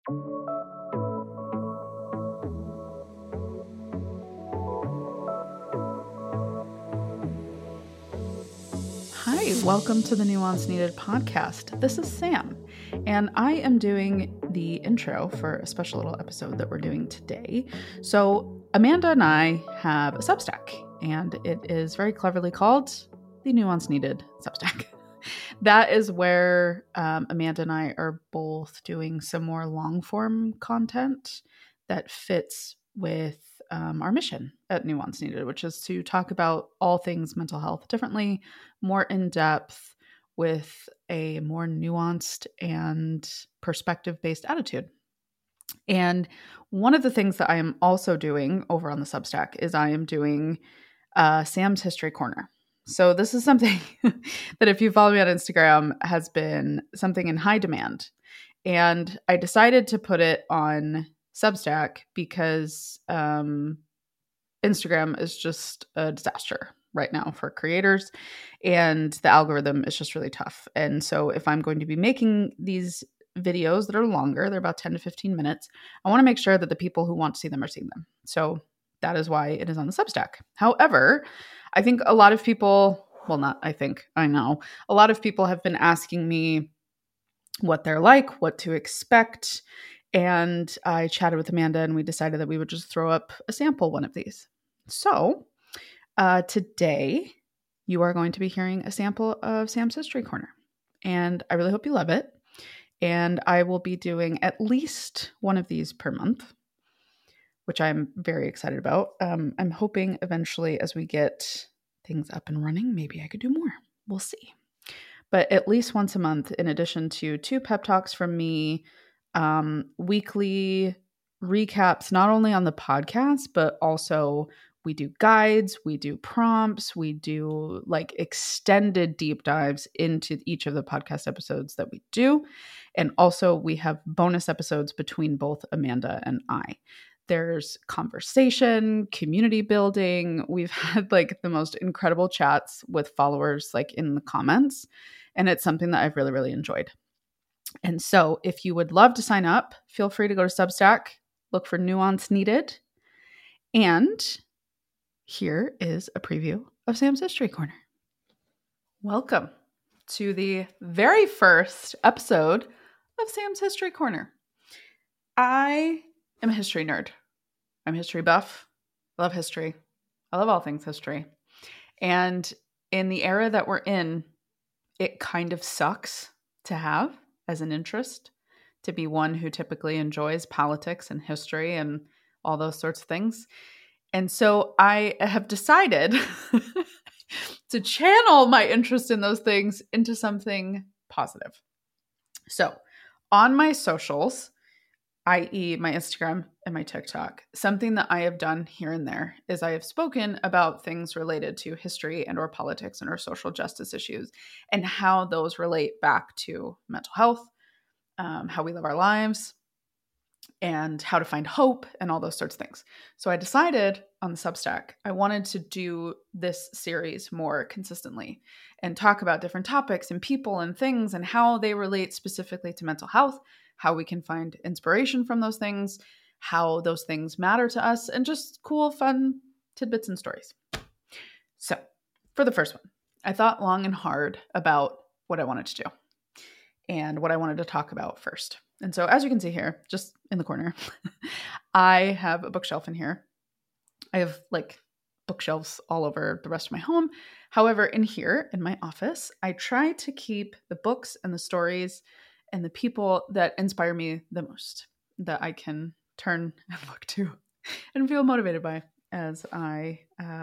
Hi, welcome to the Nuance Needed podcast. This is Sam, and I am doing the intro for a special little episode that we're doing today. So, Amanda and I have a Substack, and it is very cleverly called the Nuance Needed Substack. That is where Amanda and I are both doing some more long form content that fits with our mission at Nuance Needed, which is to talk about all things mental health differently, more in depth, with a more nuanced and perspective based attitude. And one of the things that I am also doing over on the Substack is I am doing Sam's History Corner. So this is something that, if you follow me on Instagram, has been something in high demand. And I decided to put it on Substack because Instagram is just a disaster right now for creators, and the algorithm is just really tough. And so if I'm going to be making these videos that are longer, they're about 10 to 15 minutes, I want to make sure that the people who want to see them are seeing them. So that is why it is on the Substack. However, I think a lot of people, well, not I think, I know, a lot of people have been asking me what they're like, what to expect. And I chatted with Amanda and we decided that we would just throw up a sample one of these. So today you are going to be hearing a sample of Sam's History Corner. And I really hope you love it. And I will be doing at least one of these per month, which I'm very excited about. I'm hoping eventually, as we get things up and running, maybe I could do more. We'll see. But at least once a month, in addition to 2 pep talks from me, weekly recaps, not only on the podcast, but also we do guides, we do prompts, we do like extended deep dives into each of the podcast episodes that we do. And also we have bonus episodes between both Amanda and I. There's conversation, community building. We've had like the most incredible chats with followers like in the comments. And it's something that I've really, really enjoyed. And so if you would love to sign up, feel free to go to Substack, look for Nuance Needed. And here is a preview of Sam's History Corner. Welcome to the very first episode of Sam's History Corner. I am a history nerd. I'm a history buff. I love history. I love all things history. And in the era that we're in, it kind of sucks to have as an interest, to be one who typically enjoys politics and history and all those sorts of things. And so I have decided to channel my interest in those things into something positive. So on my socials, i.e. my Instagram and my TikTok, something that I have done here and there is I have spoken about things related to history and or politics and or social justice issues and how those relate back to mental health, how we live our lives, and how to find hope and all those sorts of things. So I decided on the Substack, I wanted to do this series more consistently and talk about different topics and people and things and how they relate specifically to mental health, how we can find inspiration from those things, how those things matter to us, and just cool, fun tidbits and stories. So for the first one, I thought long and hard about what I wanted to do and what I wanted to talk about first. And so as you can see here, just in the corner, I have a bookshelf in here. I have like bookshelves all over the rest of my home. However, in here, in my office, I try to keep the books and the stories and the people that inspire me the most, that I can turn and look to and feel motivated by as I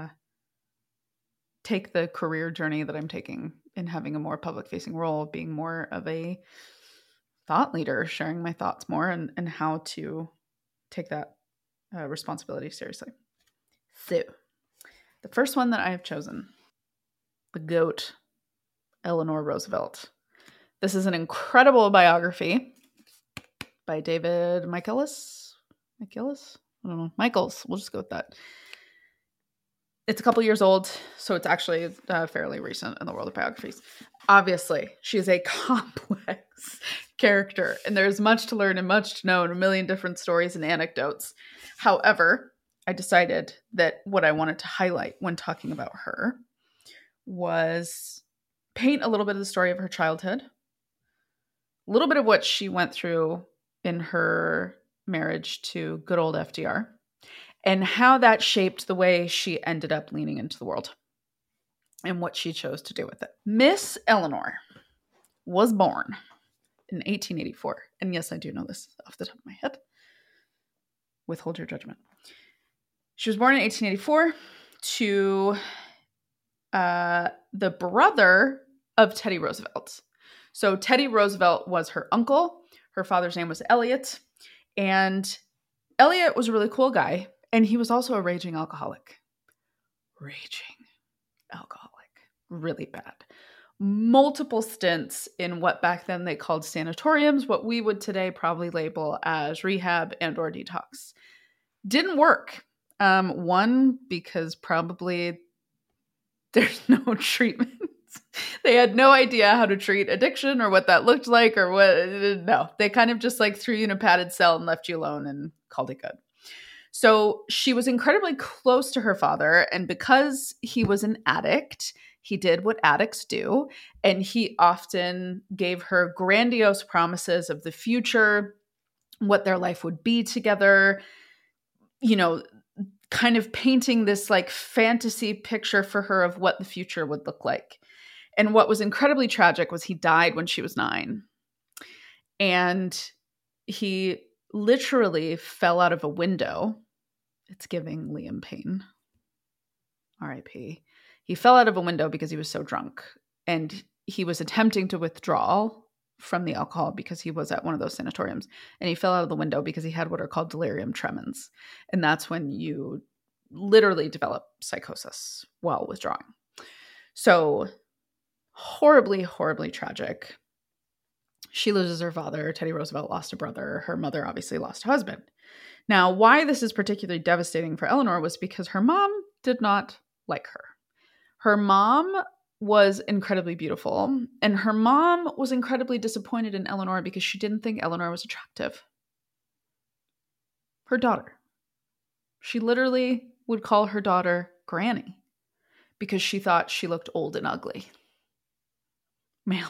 take the career journey that I'm taking in having a more public-facing role, being more of a thought leader, sharing my thoughts more and how to take that responsibility seriously. So, the first one that I have chosen, the GOAT, Eleanor Roosevelt. This is an incredible biography by David Michaelis? I don't know. Michaels. We'll just go with that. It's a couple years old, so it's actually fairly recent in the world of biographies. Obviously, she is a complex character, and there's much to learn and much to know and a million different stories and anecdotes. However, I decided that what I wanted to highlight when talking about her was paint a little bit of the story of her childhood, a little bit of what she went through in her marriage to good old FDR, and how that shaped the way she ended up leaning into the world and what she chose to do with it. Miss Eleanor was born in 1884. And yes, I do know this off the top of my head. Withhold your judgment. She was born in 1884 to the brother of Teddy Roosevelt. So Teddy Roosevelt was her uncle. Her father's name was Elliot. And Elliot was a really cool guy. And he was also a raging alcoholic. Raging alcoholic. Really bad. Multiple stints in what back then they called sanatoriums, what we would today probably label as rehab and or detox. Didn't work. One, because probably there's no treatment. They had no idea how to treat addiction or what that looked like or what. No, they kind of just like threw you in a padded cell and left you alone and called it good. So she was incredibly close to her father. And because he was an addict, he did what addicts do. And he often gave her grandiose promises of the future, what their life would be together, you know, kind of painting this like fantasy picture for her of what the future would look like. And what was incredibly tragic was he died when she was 9. And he literally fell out of a window. It's giving Liam Payne. R.I.P. He fell out of a window because he was so drunk. And he was attempting to withdraw from the alcohol because he was at one of those sanatoriums. And he fell out of the window because he had what are called delirium tremens. And that's when you literally develop psychosis while withdrawing. So horribly, horribly tragic. She loses her father. Teddy Roosevelt lost a brother. Her mother obviously lost a husband. Now, why this is particularly devastating for Eleanor was because her mom did not like her. Her mom was incredibly beautiful, and her mom was incredibly disappointed in Eleanor because she didn't think Eleanor was attractive. Her daughter. She literally would call her daughter Granny because she thought she looked old and ugly. Ma'am,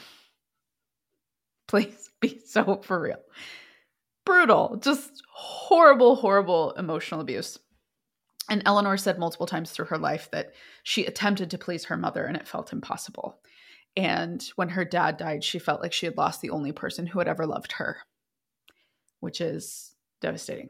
please be so for real. Brutal, just horrible, horrible emotional abuse. And Eleanor said multiple times through her life that she attempted to please her mother and it felt impossible. And when her dad died, she felt like she had lost the only person who had ever loved her, which is devastating.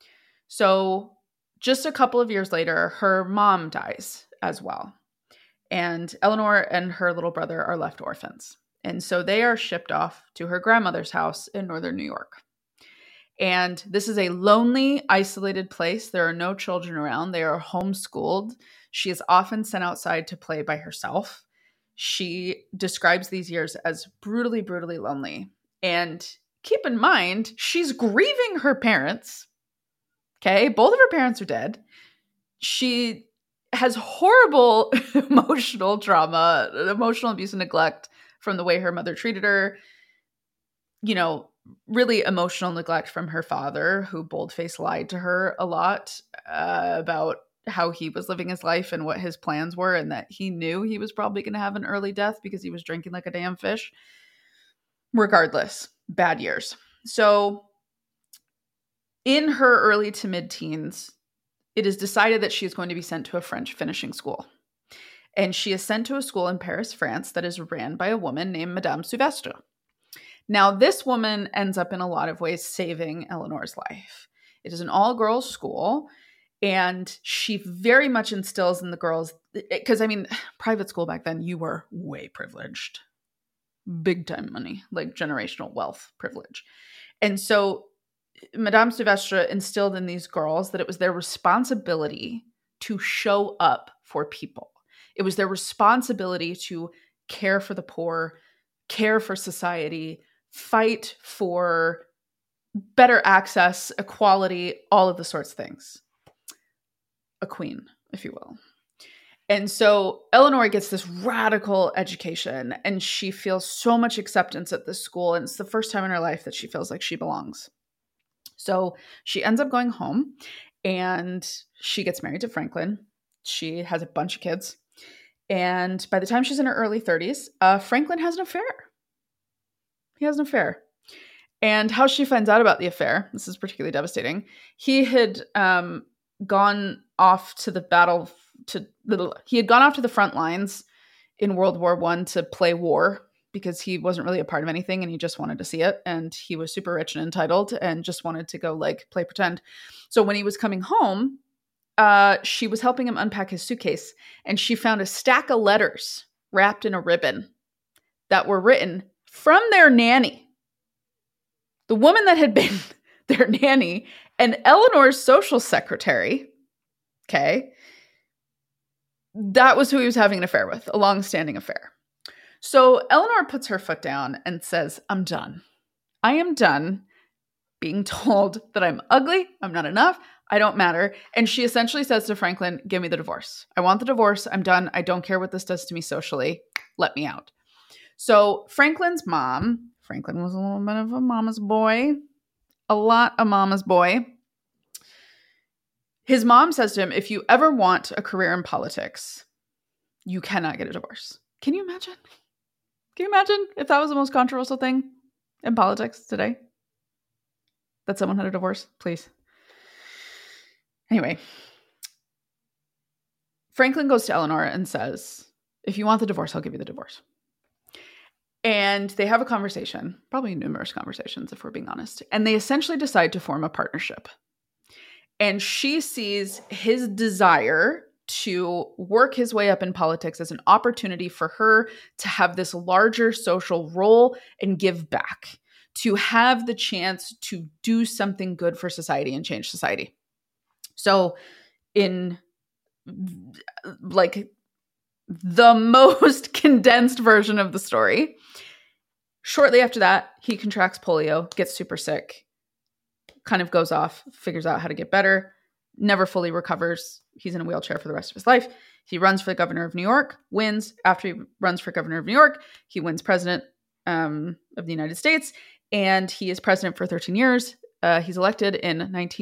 So just a couple of years later, her mom dies as well. And Eleanor and her little brother are left orphans. And so they are shipped off to her grandmother's house in northern New York. And this is a lonely, isolated place. There are no children around. They are homeschooled. She is often sent outside to play by herself. She describes these years as brutally, brutally lonely. And keep in mind, she's grieving her parents. Okay, both of her parents are dead. She has horrible emotional trauma, emotional abuse and neglect from the way her mother treated her. You know, really emotional neglect from her father, who boldface lied to her a lot about how he was living his life and what his plans were, and that he knew he was probably going to have an early death because he was drinking like a damn fish. Regardless, bad years. So in her early to mid-teens, it is decided that she is going to be sent to a French finishing school. And she is sent to a school in Paris, France, that is ran by a woman named Madame Souvestre. Now, this woman ends up in a lot of ways saving Eleanor's life. It is an all-girls school, and she very much instills in the girls, because, I mean, private school back then, you were way privileged. Big time money, like generational wealth privilege. And so Madame Souvestre instilled in these girls that it was their responsibility to show up for people. It was their responsibility to care for the poor, care for society, fight for better access, equality, all of the sorts of things. A queen, if you will. And so Eleanor gets this radical education and she feels so much acceptance at this school. And it's the first time in her life that she feels like she belongs. So she ends up going home and she gets married to Franklin. She has a bunch of kids. And by the time she's in her early 30s, Franklin has an affair. He has an affair. And how she finds out about the affair, this is particularly devastating. He had gone off to the front lines in World War I to play war because he wasn't really a part of anything and he just wanted to see it. And he was super rich and entitled and just wanted to go like play pretend. So when he was coming home, she was helping him unpack his suitcase and she found a stack of letters wrapped in a ribbon that were written from their nanny. The woman that had been their nanny and Eleanor's social secretary, okay, that was who he was having an affair with, a long-standing affair. So Eleanor puts her foot down and says, I'm done. I am done being told that I'm ugly, I'm not enough, I don't matter. And she essentially says to Franklin, give me the divorce. I want the divorce. I'm done. I don't care what this does to me socially. Let me out. So Franklin's mom, Franklin was a little bit of a mama's boy, a lot of mama's boy. His mom says to him, if you ever want a career in politics, you cannot get a divorce. Can you imagine? Can you imagine if that was the most controversial thing in politics today? That someone had a divorce, please. Anyway, Franklin goes to Eleanor and says, if you want the divorce, I'll give you the divorce. And they have a conversation, probably numerous conversations if we're being honest. And they essentially decide to form a partnership. And she sees his desire to work his way up in politics as an opportunity for her to have this larger social role and give back, to have the chance to do something good for society and change society. So in like the most condensed version of the story, shortly after that, he contracts polio, gets super sick, kind of goes off, figures out how to get better, never fully recovers. He's in a wheelchair for the rest of his life. He runs for the governor of New York, wins. After he runs for governor of New York, he wins president of the United States, and he is president for 13 years. He's elected in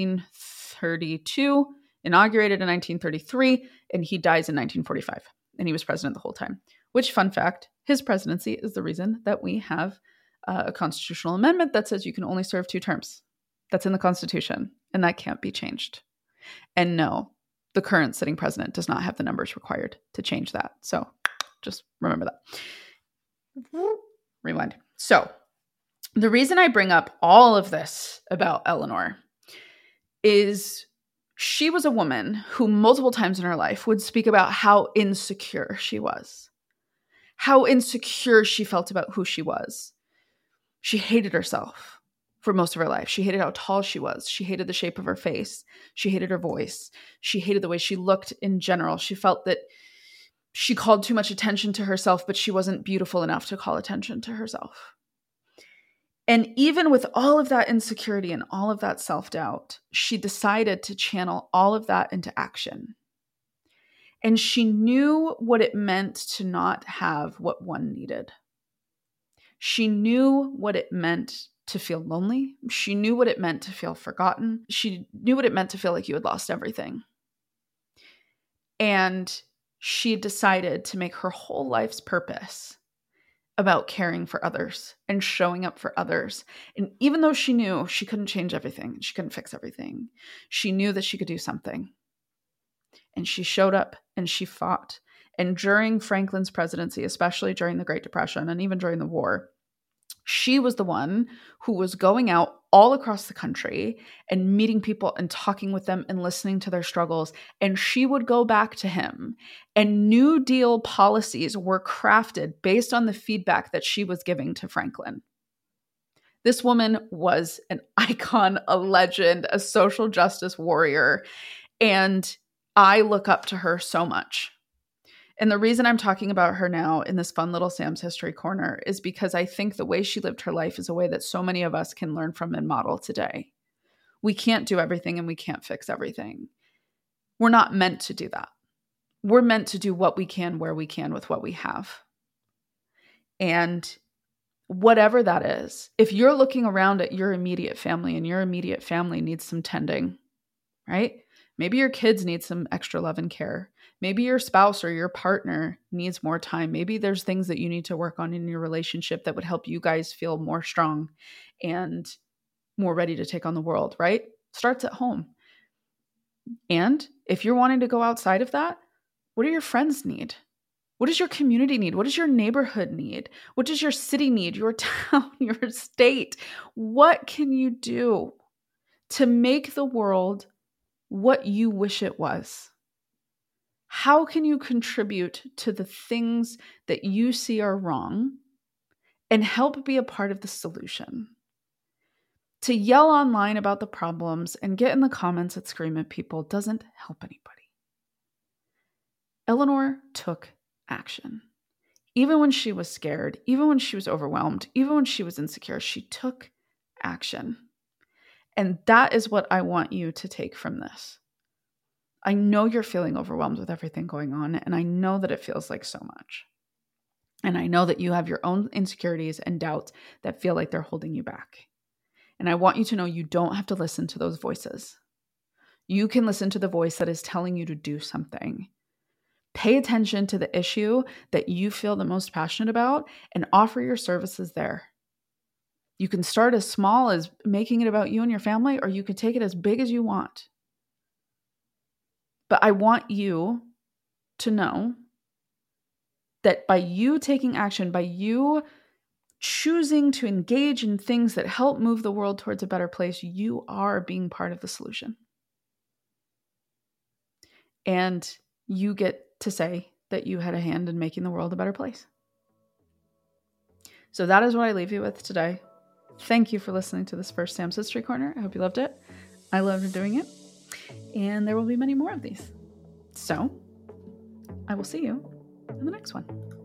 1932, inaugurated in 1933, and he dies in 1945. And he was president the whole time. Which, fun fact, his presidency is the reason that we have a constitutional amendment that says you can only serve 2 terms. That's in the Constitution, and that can't be changed. And no, the current sitting president does not have the numbers required to change that. So just remember that. Rewind. So the reason I bring up all of this about Eleanor is she was a woman who multiple times in her life would speak about how insecure she was, how insecure she felt about who she was. She hated herself for most of her life. She hated how tall she was. She hated the shape of her face. She hated her voice. She hated the way she looked in general. She felt that she called too much attention to herself, but she wasn't beautiful enough to call attention to herself. And even with all of that insecurity and all of that self-doubt, she decided to channel all of that into action. And she knew what it meant to not have what one needed. She knew what it meant to feel lonely. She knew what it meant to feel forgotten. She knew what it meant to feel like you had lost everything. And she decided to make her whole life's purpose about caring for others and showing up for others. And even though she knew she couldn't change everything, she couldn't fix everything, she knew that she could do something. And she showed up and she fought. And during Franklin's presidency, especially during the Great Depression and even during the war, she was the one who was going out all across the country and meeting people and talking with them and listening to their struggles. And she would go back to him, and New Deal policies were crafted based on the feedback that she was giving to Franklin. This woman was an icon, a legend, a social justice warrior. And I look up to her so much. And the reason I'm talking about her now in this fun little Sam's History Corner is because I think the way she lived her life is a way that so many of us can learn from and model today. We can't do everything and we can't fix everything. We're not meant to do that. we're meant to do what we can, where we can, with what we have. And whatever that is, if you're looking around at your immediate family and your immediate family needs some tending, right? Maybe your kids need some extra love and care. Maybe your spouse or your partner needs more time. Maybe there's things that you need to work on in your relationship that would help you guys feel more strong and more ready to take on the world, right? Starts at home. And if you're wanting to go outside of that, what do your friends need? What does your community need? What does your neighborhood need? What does your city need? Your town, your state? What can you do to make the world what you wish it was? How can you contribute to the things that you see are wrong and help be a part of the solution? To yell online about the problems and get in the comments and scream at people doesn't help anybody. Eleanor took action. Even when she was scared, even when she was overwhelmed, even when she was insecure, she took action. And that is what I want you to take from this. I know you're feeling overwhelmed with everything going on, and I know that it feels like so much. And I know that you have your own insecurities and doubts that feel like they're holding you back. And I want you to know you don't have to listen to those voices. You can listen to the voice that is telling you to do something. Pay attention to the issue that you feel the most passionate about and offer your services there. You can start as small as making it about you and your family, or you can take it as big as you want. But I want you to know that by you taking action, by you choosing to engage in things that help move the world towards a better place, you are being part of the solution. And you get to say that you had a hand in making the world a better place. So that is what I leave you with today. Thank you for listening to this first Sam's History Corner. I hope you loved it. I loved doing it. And there will be many more of these. So I will see you in the next one.